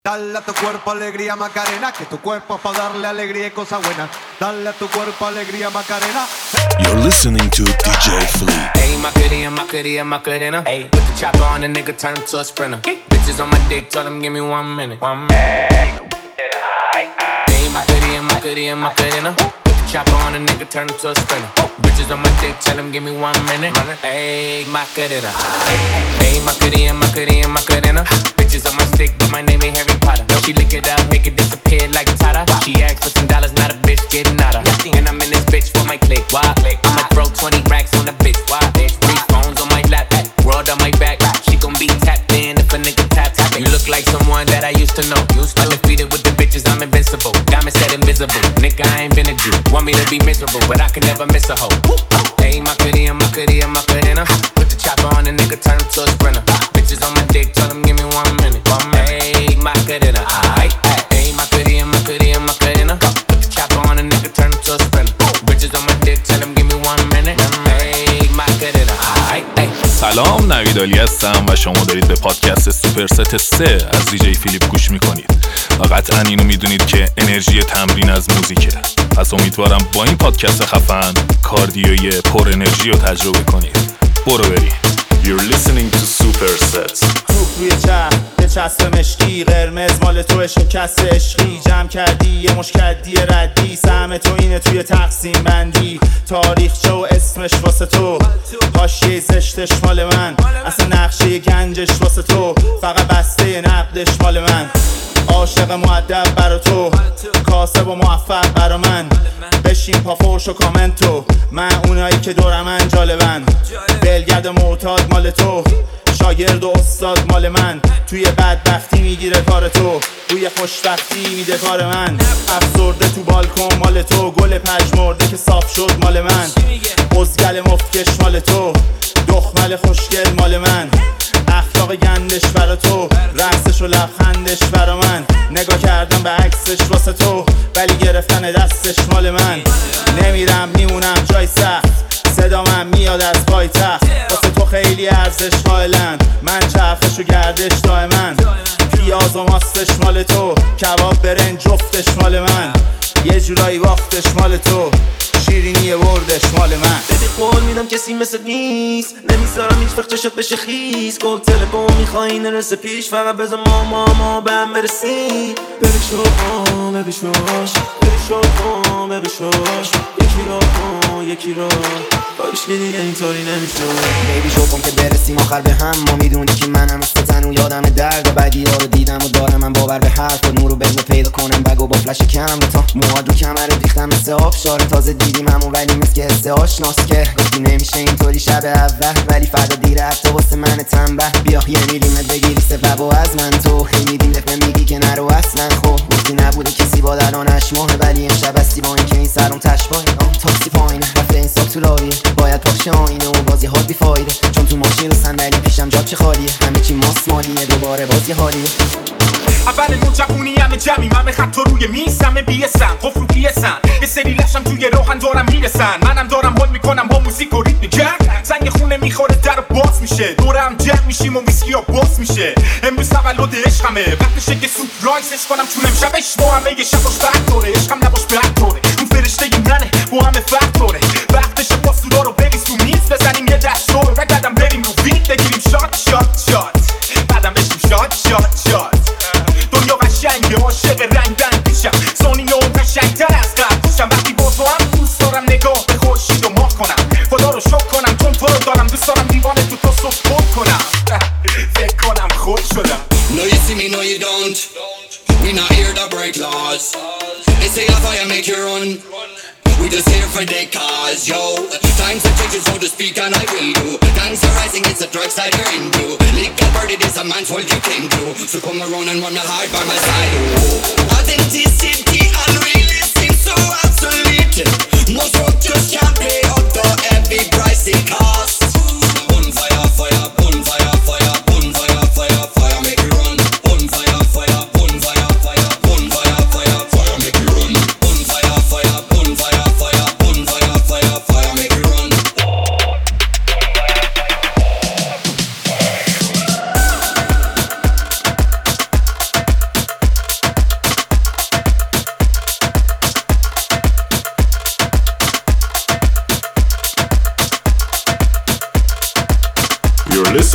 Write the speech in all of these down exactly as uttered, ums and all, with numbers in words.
Dale a tu cuerpo alegría Macarena, que tu cuerpo es para darle alegría y cosas buenas. Dale a tu cuerpo alegría Macarena. You're listening to D J Flea. Hey, Macarena, Macarena, Macarena. Hey, put the chopper on the nigga, turn him to a sprinter. Bitches on my dick, tell them give me one minute. One minute. Hey, Macarena, Macarena, Macarena. Chopper on a nigga, turn him to a sprinter. Bitches on my dick, tell him give me one minute. Hey, Macarena. Hey, Macarena, Macarena, Macarena. Bitches on my stick, but my name ain't Harry Potter. She lick it up, make it disappear like Tata. She asked for some dollars, not a bitch getting nada. And I'm in this bitch for my click. Why? I'ma throw twenty racks on the bitch. Why? Three phones on my lap, world on my back. She gon' be tapped in if a nigga tap tap. You look like someone that I used to know. Undefeated with the bitches, I'm invincible. Diamond said invisible. Nigga, I ain't been a Jew. Want me to be miserable, but I can never miss a hoe. Hey, Macarena, Macarena, Macarena. Put the chopper on a nigga, turn him to a sprinter. Bitches on my dick, tell them give me one minute. One minute. Hey, Macarena. Hey, Macarena, Macarena, Macarena. Put the chopper on a nigga, turn him to a sprinter. Bitches on my dick, tell them give me one minute. Hey, Macarena. سلام، نوید علی هستم و شما دارید به پادکست سوپرست سه از دی جی فیلیپ گوش میکنید و قطعا اینو میدونید که انرژی تمرین از موزیکه. پس امیدوارم با این پادکست خفن کاردیوی پر انرژی رو تجربه کنید. برو بریم. You're listening to Supersets. توپ روی چه یه چسب مشکی قرمز مال تو شکست عشقی جمع کردی یه مشکدی ردی سهم تو اینه توی تقسیم بندی تاریخچه و اسمش واسه تو حاشیه زشتش مال من اصلا نقشه گنجش واسه تو فقط بسته نقدش مال من عاشق مؤدب برا تو کاسب و موفق برا من بشین پا فوش و کامنتو من اونایی که دور من جالبن بلگرد معتاد مال تو شاگرد و استاد مال من توی بدبختی میگیره کار تو روی خوشبختی میده کار من افسرده تو بالکن مال تو گل پژمرده که صاف شد مال من بزگل مفتکش مال تو دخمل خوشگل مال من اخلاق گندش برا تو رقصش و لبخندش برا من نگاه کردم به عکسش واسه تو ولی گرفتن دستش مال من نمیرم میمونم جای سخت صدا من میاد از پایتخت واسه تو خیلی ارزش قائلن من چرخش و گردش دائما پیاز و ماستش مال تو کباب برنج جفتش مال من یه جورایی باختش مال تو شیرینی بردش مال من بده قول میدم کسی مثل نیست نمیذارم هیچ وقت چشت بشه خیز گل تلفن میخوایی نرسه پیش فقط بذار ما ما ما به هم برسیم ببیشو آه ببیشوش ببیشو آه ببیشوش یکی را آه یکی را کاریش که دیگه اینطوری نمیشه بیبی شو کن که برسیم آخر به هم ما میدونی که منم از تنو یادم درد و بعدی ها رو دیدم و دارم من باور به حرف و نورو بزن پیدا کنم بگو با فلش کم تا موهاد رو کمر ریختم مثل آب شاره تازه دیدیم همون ولی مثل که حس آشناست که گفتی نمیشه اینطوری شب اول ولی فردا دیره حتی واسه من تنبه بیا یه میلیمت بگیری سبب و از من تو هی میدیم دفعه میگی که نرو اصلا خب گفتی نبوده کسی با درانش ماه ولی امشب هستی با این که این سرم تشباه تاکسی پایینه رفته این ساک تو لاویه باید پاکشه آینه و بازی ها بیفایده چون تو ماشین رو صندلی پیشم جاب چه خالیه همه چی ماست مالیه دوباره بازی حالیه اول نوجوانی همه جمعی همه خط روی میز همه بیسن قفل رو پیسن یه سری لشم توی روحن دارم میرسن منم دارم حال میکنم با موزیک و ریتم گرد زنگ خونه میخوره در باز میشه دورم جمع میشیم و ویسکی ها باز میشه امروز تولد عشقمه وقتشه که سورپرایزش کنم چون امشبش با همه یه شباش بد داره عشقم نباش بد داره اون فرشته منه با همه فرق داره وقتشه با سودا رو بریز تو میز بزنیم یه دست رو و بعدم بریم رو بیت بگیریم شات شات شات بعدم بشیم شات شات شات دنیا قشنگه عاشق رنگ رنگ پیشم ثانیه اون قشنگتر از قبل پیشم وقتی با تو هم دوست دارم نگاه به خورشید و ماه کنم خدا رو شکر کنم چون تو رو دارم دوست دارم دیوانه تو تو سپورت کنم فکر کنم خود شدم No you see me, no you don't We not here to break laws They say a fire make you run We just here for the cause, yo Times are changing so to speak and I will do Gangs are rising, it's a drug side you're into Legal bird, it is a man's world you came to So come around and run the hard by my side, oh Authenticity and reality seems so obsolete Most rock just can't pay up the heavy price it costs Bonfire, fire, bonfire, fire, bonfire, fire, fire, make it run Bonfire, fire, bonfire, fire, bonfire, fire, fire, make it run Bonfire, fire, bonfire, fire, bonfire, fire, fire, make it run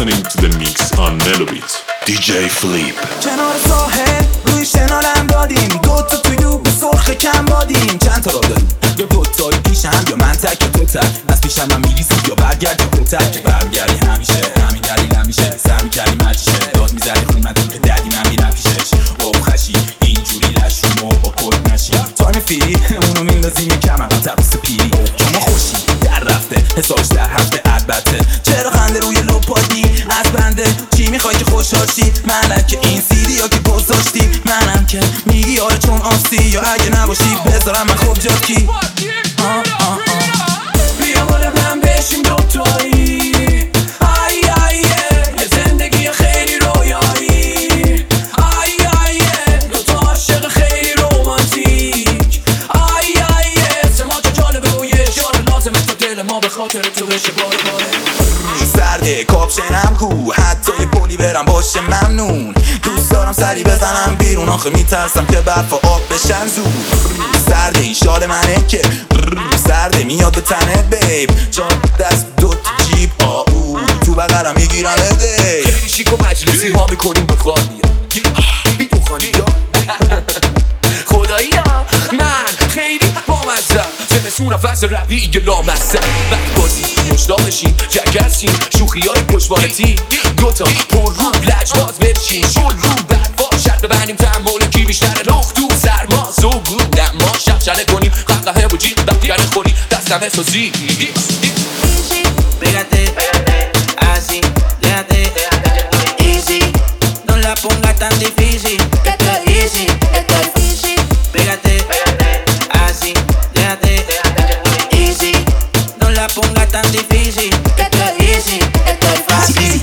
listening to the mix on Melobit. دی جی Flip. کنار ساحل روی شنالم دادیم، دوتا توی دوب سرخ کم بادیم. چند تا را داریم یا دوتایی پیشم یا من تک تو تک، از پیشم من میریزی یا برگرد یا تو تک. که برگردی همیشه همین دلیل همیشه سر میکردی مجیشه، داد میزدی خونمتون که دردی من میرم پیشش. او خشی اینجوری لشوم و با کل نشی تایم فیری اونو میندازیم یه کمر تبوس پیری. شما خوشی در رفته حسابش در هفته البته، چرا خنده روی لپادی از بنده؟ چی میخوای که خوشحال شی؟ منم که این سیدی ها که گذاشتی، منم که میگی آره چون آستی، یا اگه نباشی بذارم من خوب جا کی. آه آه آه. بیا بالا من بشیم دوتایی، آی آیه یه زندگی خیلی رویایی، آی آیه دوتا عاشق خیلی رومانتیک، آی آیه سماجا جالبه و یه جال لازمه تا دل ما به خاطر تو بشه باره باره. سرده کاپشنم کو حتی یه پولی برم باشه ممنون، دوست دارم سری بزنم بیرون آخه میترسم که برف و آب بشن زود. سرده این شال منه که سرده میاد به تنه بیب، چون دست دوت جیب آو تو بقرم میگیرم دی. خیلی شیک و مجلسی ها میکنیم به خانیه بی تو خانیه خدایی ها من خیلی بامزم زمستون فصل روی یه لامسته وقت بازی مشتاقشیم جگرسیم شوخی های پشوانتی دوتا پر رو لجباز برشیم شل رو برفا شرط ببندیم تنبول کی بیشتر لخت تو سرما سوگو نما شب چله کنیم قهقه و جیب وقتی گره خوریم دستم احساسی. Pégate, así, déjate, easy, no la pongas tan difícil, esto es easy, esto es easy. Pégate, así, déjate, easy, no la pongas tan difícil, esto es easy, esto es fácil.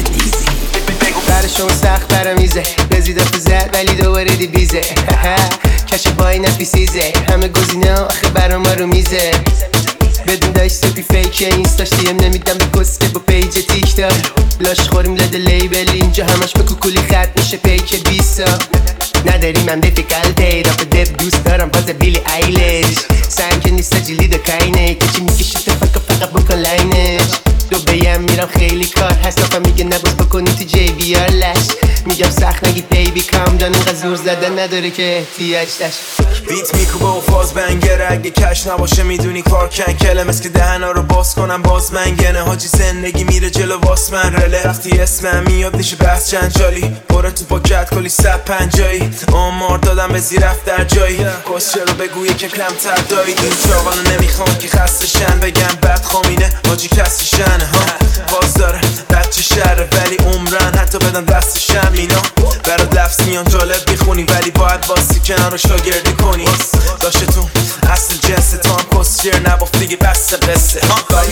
برشون سخت برمیزه رزیده فزد ولی دوباره دی بیزه کش پای نفی سیزه همه گزینه آخه برا ما رو میزه بدون داشت سپی فیکه اینستاش دیم نمیدم به کسکه با پیج تیک تاک لاش خوریم لده لیبل اینجا همش به کوکولی خط میشه پیک بیسا نداریم هم دفی کلته راپ دب دوست دارم باز بیلی ایلش سعیم که نیستا جلیدو کاینه کچی میکشه تفکر فقط بکن لاینش دو بیم میرم خیلی کار هست نفهم میگه نباز بکنی تو جی بی آر لش میگم سخت نگید بیبی کام دان اینقدر زور زدن نداره که احتیاج داشت. بیت میکوبه و فاز بنگره اگه کش نباشه میدونی کار کنکله مثل که دهنا رو باز کنم باز منگنه حاجی زندگی میره جلو واس من رله وقتی اسمم میاد میشه بحث چند جالی باره تو پاکت کلی سب پنجایی آمار دادم به زیرفت در جایی کسچه رو بگو یکم کمتر دایی این چاقانو نمیخوان که خسته شن بگم بد خامینه حاجی کسی شنه ها باز داره بچه شهره ولی عمرن حتی بدن دستشم اینا برات لفظ میان جالب میخونی ولی باید باسی کنار رو شاگردی کنی داشته تو اصل جنس تو هم کسچر نبافت دیگه بسته قصه ها کاری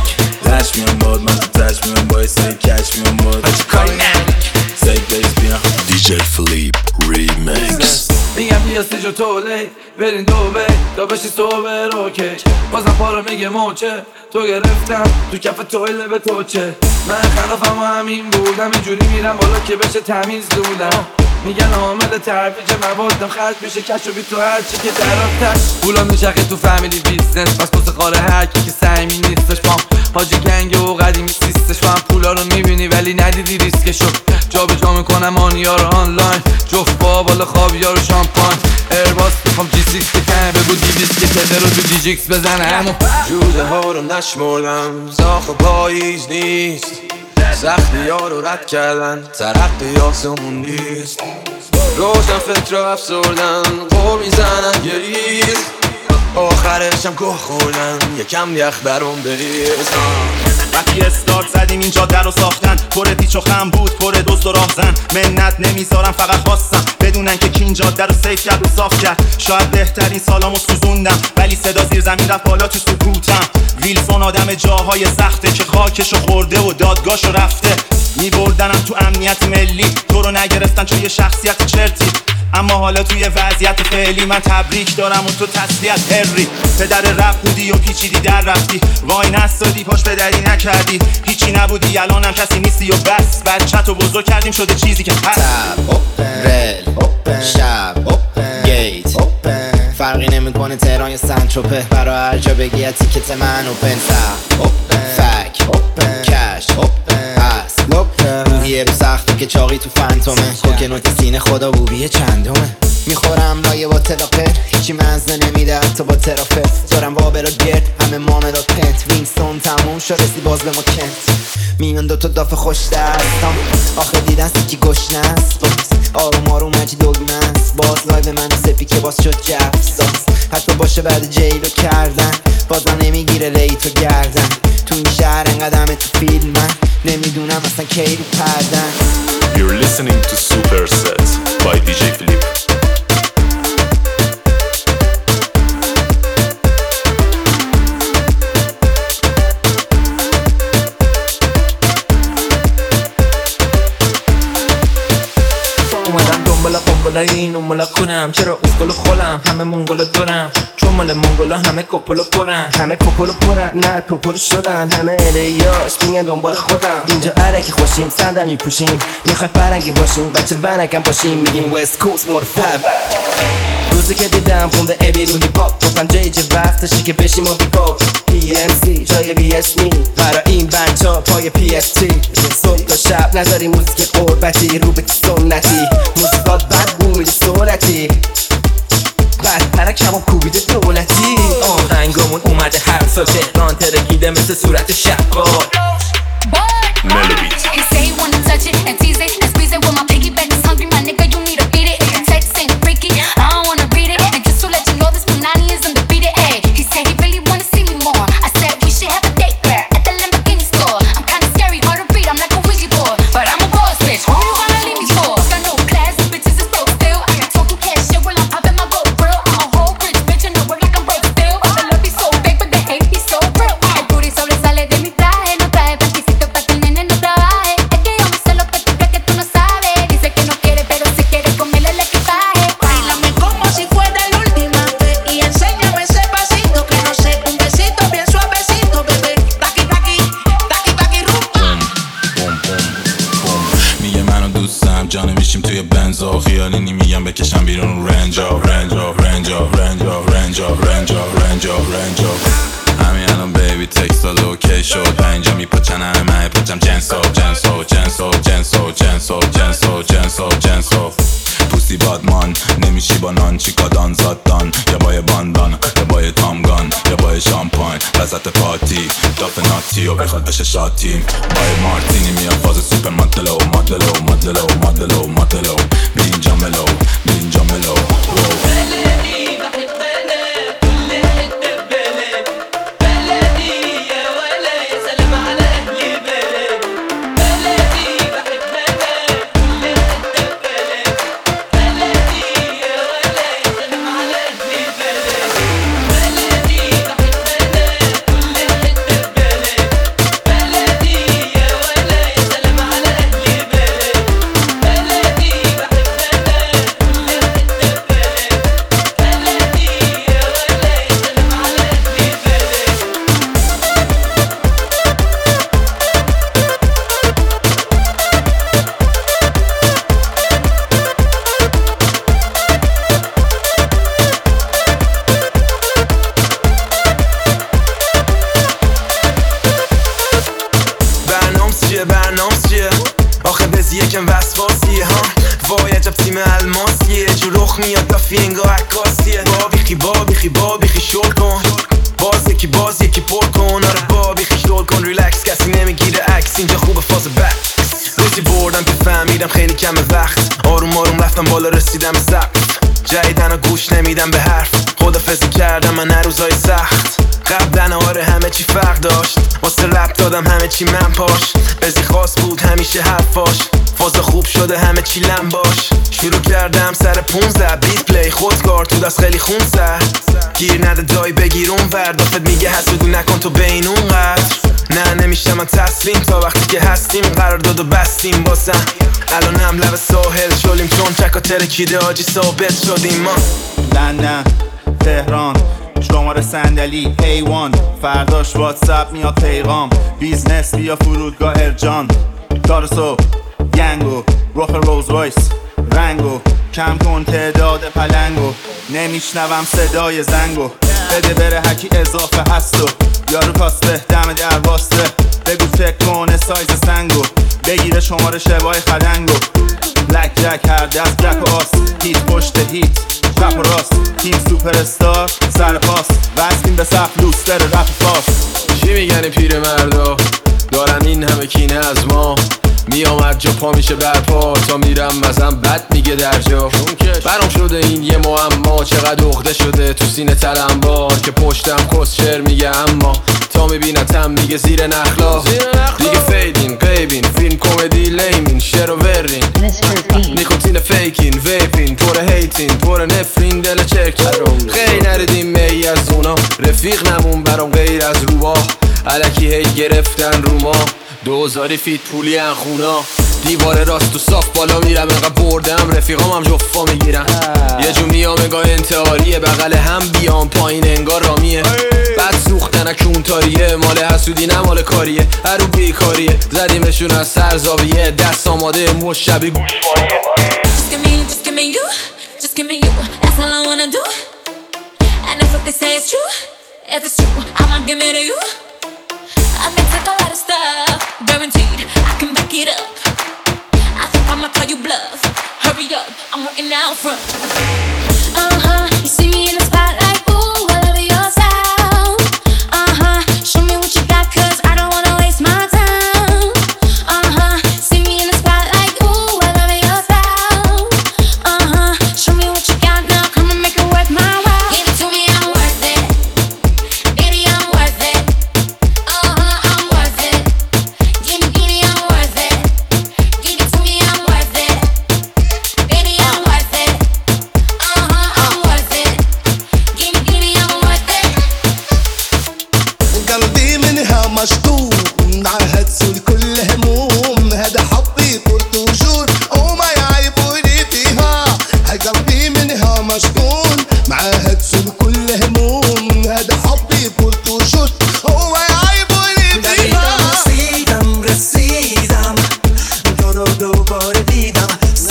نرک لش میان باد من تو تش میان باید سری کش میان باد حاجی کاری نرک سیک بیس بیان دی جی Flip ریمیکس. میگم بیا سیج و تولی برین دوبه تا بشی سوبر اوکی بازم پارو میگه موچه تو گرفتم تو کف تویله به توچه من خلافم و همین بودم اینجوری میرم بالا که بشه تمیز دودم میگن عامل ترویج موادم خرج میشه کش و بی تو هرچی که در آتش پولا میچخه تو فامیلی بیزنس بس پس قاره هرکی که سعیمی نیستش بام حاجی کنگه و قدیمی سیستش من پولا رو میبینی ولی ندیدی ریسکشو جا به جا میکنم آنیا رو آنلاین جفت با بالا خوابیا رو شامپاین ایرباس میخوام جی سیکس بکنه بگو دی بیست که تده رو تو دی جیکس بزنه همون جوزه ها رو نشمردم زاخ پاییز نیست سختی ها رو رد کردن ترقی آسمون نیست روشن فکر رو افسردن قور میزنن گریز آخرشم گوه خوردن یکم یخ برام بریز وقتی استارت زدیم این جاده رو ساختن پر پیچ و خم بود پر دوست و راهزن منت نمیذارم فقط خواستم بدونن که کی این جاده رو سیف کرد و صاف کرد شاید بهترین سالامو سوزوندم ولی صدا زیر زمین رفت بالا تو سکوتم ویلسون آدم جاهای سخته که خاکشو خورده و دادگاهشو رفته میبردنم تو امنیت ملی تو رو نگرفتن چون یه شخصیت چرتی اما حالا توی وضعیت فعلی من تبریک دارم و تو تسلیت هری پدر رپ بودی و پیچیدی در رفتی وای نستادی پاش به دری نکردی هیچی نبودی الانم کسی نیستی و بس بچه تو بزرگ کردیم شده چیزی که هست تب رل شب گیت فرقی نمیکنه تهران یا سنتروپه برای هر جا بگی تیکت من اوپن تب فک کش هست یه رو سخته که چاقی تو فنتومه کوکنوت سینه خدا بوبیه چندمه میخورم لایه با تلاپر هیچی مزه نمیده حتی با ترافت دارم وابرا گرد همه مامداد پنت وینستون تموم شد رسی باز به ما کنت میمن دوتا دافه خوش دستم آخه دیدن سیکی گشنست باز آروم آروم هرچی دوگمه است باز لایو من سپی که باز شد جفزاز حتی باشه بعد جیلو کردن بازم نمیگیره لیتو گردن تو این شهر انقدمه تو فیلم من نمیدونم اصلا کی رو پردن. You're listening to Superset by دی جی Philip. اومدم دنبالا قنبالا این اونبالا کنم چرا اسکلو خولم همه منگولو دارم چون مال منگولا همه کپولو پرن همه کپولو پرن نه کپولو شدن همه الیاس میگن دنبال خودم اینجا عرکی خوشیم صندل میپوشیم میخوای فرنگی باشیم بچه ونکم باشیم میگیم وست کوست مرفب روزی که دیدم خونده ای بیرونی پاپ گفتم جای جه وقتشی که بشیم و بیپاپ پی ام سی جای بی اس می برای این بچه ها پای پی اس تی صبح تا شب نداری موزیک قربتی رو به سنتی موزیکات بد بود سرعتی بعد پرک شبام کوبیده دولتی آهنگامون اومده حرف تهران ترکیده مثل صورت شبکار Melobit. He say he wanna touch it and tease it and squeeze it with my piggyback is hungry, my nigga, you need to beat it. If the text ain't freaky, I don't wanna read it. And just to let you know, this Punani is undefeated. Ay, he said he really wanna see me more. I said we should have a date back at the Lamborghini store. I'm kinda scary, hard to read, I'm like a Ouija board, but I'm a boss bitch. Who you wanna leave me for? Got no class, these bitches is broke still. I got talking cash shit while I'm popping my gold grill. I'm a whole rich bitch and I work like I'm broke still. The love be so fake, but the hate be so real. El booty sobresale de mi traje, no trae panticito pa' que el nene no trabaje. Es que yo me sé lo que tú crees que tú no sabes. Dice que no quiere, pero si quiere comerle el equipaje. Báilame como si fuera la última vez y enséñame ese pasito que no sé, un besito bien suavecito, bebé. Taqui taqui, taqui taqui rumba. بوم بوم بوم میگه منو دوستم جانه میشیم توی بنزا خیالی میگم بکشم بیرون رنجا رنجا رنجا رنجا رنجا رنجا رنجا رنجا همین الان بیبی تکست داد اوکی شد پنجا میپچن همه پچم جنسو جنسو جنسو جنسو جنسو جنسو جنسو جنسو پوستی بادمان نمیشی با نان چیکادان زادان یا بای باندان یا بای تامگان یا بای شامپاین وسط پاتی داف ناتی و بخواد بشه شاتیم بای مارتینی میاد فاز سوپر مدلو مدلو مدلو مدلو مدلو بی اینجا ملو بی اینجا ملو یکم وسواسیه ها وای عجب تیم الماسیه جو رخ میاد دافی انگاه عکاسیه با بیخی با بیخی با بیخی شل کن باز یکی باز یکی پر کن آره با بیخی شل کن ریلکس کسی نمیگیره عکس اینجا خوبه فاز بک روزی بردم که فهمیدم خیلی کم وقت آروم آروم رفتم بالا رسیدم سقف جدیدن و گوش نمیدم به حرف خدافظی کردم من هر روزای سخت قبلن آره همه چی فرق داشت واسه رپ دادم همه چی من پاش بزی خاص بود همیشه حرفاش فاز خوب شده همه چی لم باش شروع کردم سر پونزده بیت پلی خودکار تو دست خیلی خون سر گیر نده دای بگیر اون وردافت میگه حسودی نکن تو بین اون قدر نه نمیشه من تسلیم تا وقتی که هستیم قرار داد و بستیم باسم الان هم لب ساحل شلیم چون چکا ترکیده آجی ثابت شدیم ما لندن تهران شماره صندلی حیوان فرداش واتساپ میاد پیغام بیزنس بیا فرودگاه ارجان دار صبح گنگو روخ روز وایس رنگو کم کن تعداد پلنگو نمیشنوم صدای زنگو بده بره هکی اضافه هستو یارو کاسته دم در واسطه بگو چک کنه سایز سنگو بگیره شماره شبای خدنگو بلک جک هر دست جک و آس هیت پشت هیت چپ و راست تیم سوپر استار سر پاس وستیم به صف لوستر رپ فاس چی میگن پیر مردا دارن این همه کینه از ما میامد جا پا میشه برپا تا میرم مزم بد میگه در جا برام شده این یه معما چقدر عقده شده تو سینه تلم بار که پشتم کسچر میگه اما تا میبینتم میگه زیر نخلا دیگه فیدین قیبین فیلم کمدی لیمین شر و ورین نیکوتین فیکین ویپین پر هیتین پر نفرین دل چک خیلی نردیم می از اونا رفیق نمون برام غیر از روباه الکی هی گرفتن رو ما دوزاری فیت پولی ان خونا دیوار راست و صاف بالا میرم انقدر بردم رفیقام هم جفا میگیرم یه جو میام انگاه انتحاریه بغل هم بیام پایین انگار رامیه بعد سوختن اکون تاریه مال حسودی نه مال کاریه هرو بیکاریه زدیمشون از سر زاویه دست آماده مش شبی گوشوانیه Just give me, just give me you, just give me you, that's all I wanna do. And if what they say is true, if it's true, I'ma give it to you. I may take a lot of stuff, guaranteed I can back it up. I think I'ma call you bluff. Hurry up, I'm working out front. Uh huh, you see me in the spotlight, ooh, I love your style. Uh huh, show me what you got, 'cause I don't wanna waste my time. Uh huh, see me in the spotlight, ooh, I love your style. Uh huh, show me what you got now, come and make it worth my while. Give it to me, I'm worth it. Baby, I'm worth it. مشطوب عهد سول كل هموم هذا حبي بورتوجور وما يعيبوني فيها هاي قلبي منها مشطون معهد سول كل هموم هذا حبي بورتوجور وما يعيبوني فيها رسيدم رسيدم دورو دوباره دیدم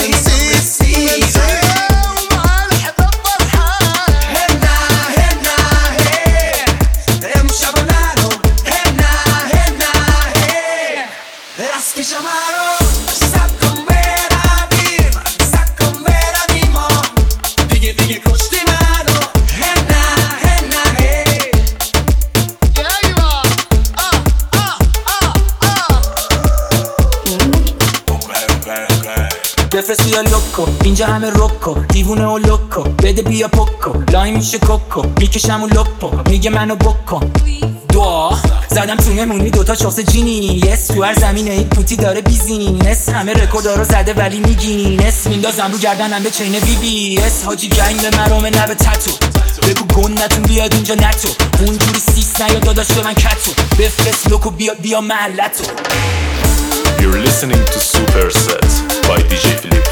بفرست بیا لوکو اینجا همه روکو دیوونه و لوکو بده بیا پوکو لای میشه کوکو میکشم و لپو میگه منو بکن دعا زدم تو نمونی دوتا چاس جینی یس تو هر زمینه ای پوتی داره بیزینس همه رکوردا رو زده ولی میگینس میندازم رو گردنم به چین بی بی اس حاجی گنگ به مرامه نه به تتو بگو گندتون بیاد اینجا نتو اونجوری سیس نیا داداش به من کتو بفرست لوکو بیا بیا محلتو. You're listening to Super Set by دی جی Philip.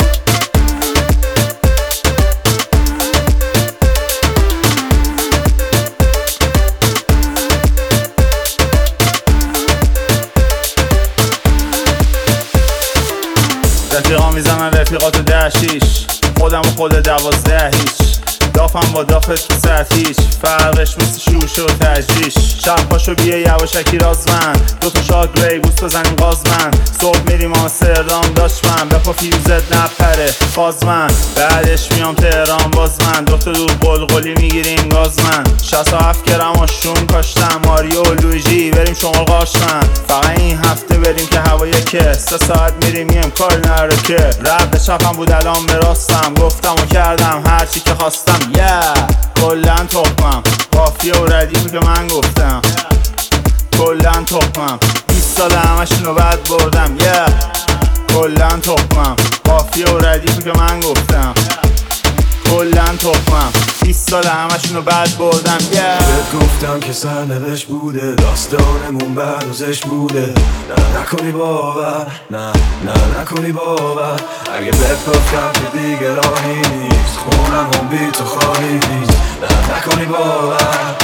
رفیقا میزنن رفیقاتو ده شیش خودم و خود دوازده هیچ دافم با دافت تو سطح هیچ فرقش مثل شوشه و تجریش شب پاشو بیا یواشکی رازمن دوتا شاد گری بوست بزنیم غازمن صبح میریم آمستردام داشت من بپا فیوزت نپره فازمن بعدش میام تهران باز من دوتا دور قلقلی میگیریم گازمن شصت و هفت گرم آشون کاشتم ماریو و لویجی بریم شمال قاشمن فقط این هفته بریم که هوای که سه ساعت میریم یم کار نره که رب به چپم بود الان به راستم گفتم و کردم هرچی که خواستم yeah. کلن تخمم قافیه و ردیفی که من گفتم کلن تخمم بیست سال همشونو بد بردم yeah. کلن تخمم قافیه و ردیفی که من گفتم کلن تخمم بیست سال همشونو بد بردم yeah. بهت گفتم که سرنوشت بوده داستانمون بردازش بوده نه نکنی باور نه نه نکنی باور اگه بپفتم که دیگه راهی نیست خونم هم بی تو خواهی نیست نه نکنی باور نه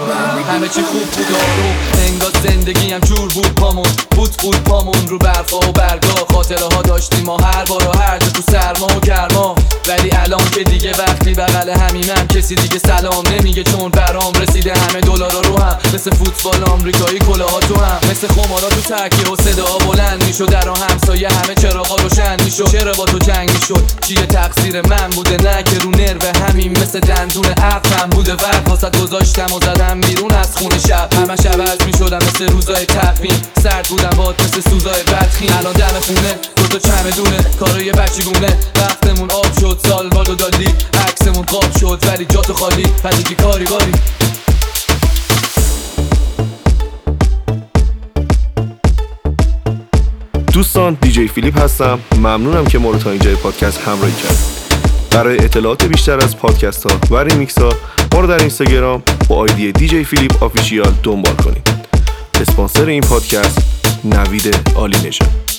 همه چی خوب بود آروم، انگار زندگیم جور بود پامون، بود بود پامون رو برفا و برگا. خاطره ها داشتیم ما هر بار و هر جا تو سرما و گرما. ولی الان که دیگه وقتی بغل همینم کسی دیگه سلام نمیگه، چون برام رسیده همه دلارا رو هم. مثل فوتبال آمریکایی کلاها تو هم، مثل خمارا تو تکیه و صدا بلند میشد، در همسایه همه چراغا روشن میشد. چرا با تو جنگ میشد؟ چیه تقصیر من بوده؟ نه که رو نرو همین مثل دندون عقلم بوده. وقت واسط گذاشتم و زدم بیرون از خونه شب، همه شب عوض میشدم مثل روزای تقویم. سرد بودم باد مثل سوزای بدخیم. الان دم خونه دو تا چمدونه کارای بچگونه. وقتمون آب شد، سال بادو دادی، عکسمون قاب شد ولی جا تو خالی. پس که کاری باری دوستان، دیجی فیلیپ هستم. ممنونم که ما رو تا اینجای پادکست همراهی کردید. برای اطلاعات بیشتر از پادکست ها و ریمیکس ها ما رو در اینستاگرام با آیدی دیجی فیلیپ آفیشیال دنبال کنید. اسپانسر این پادکست نوید عالی نژاد.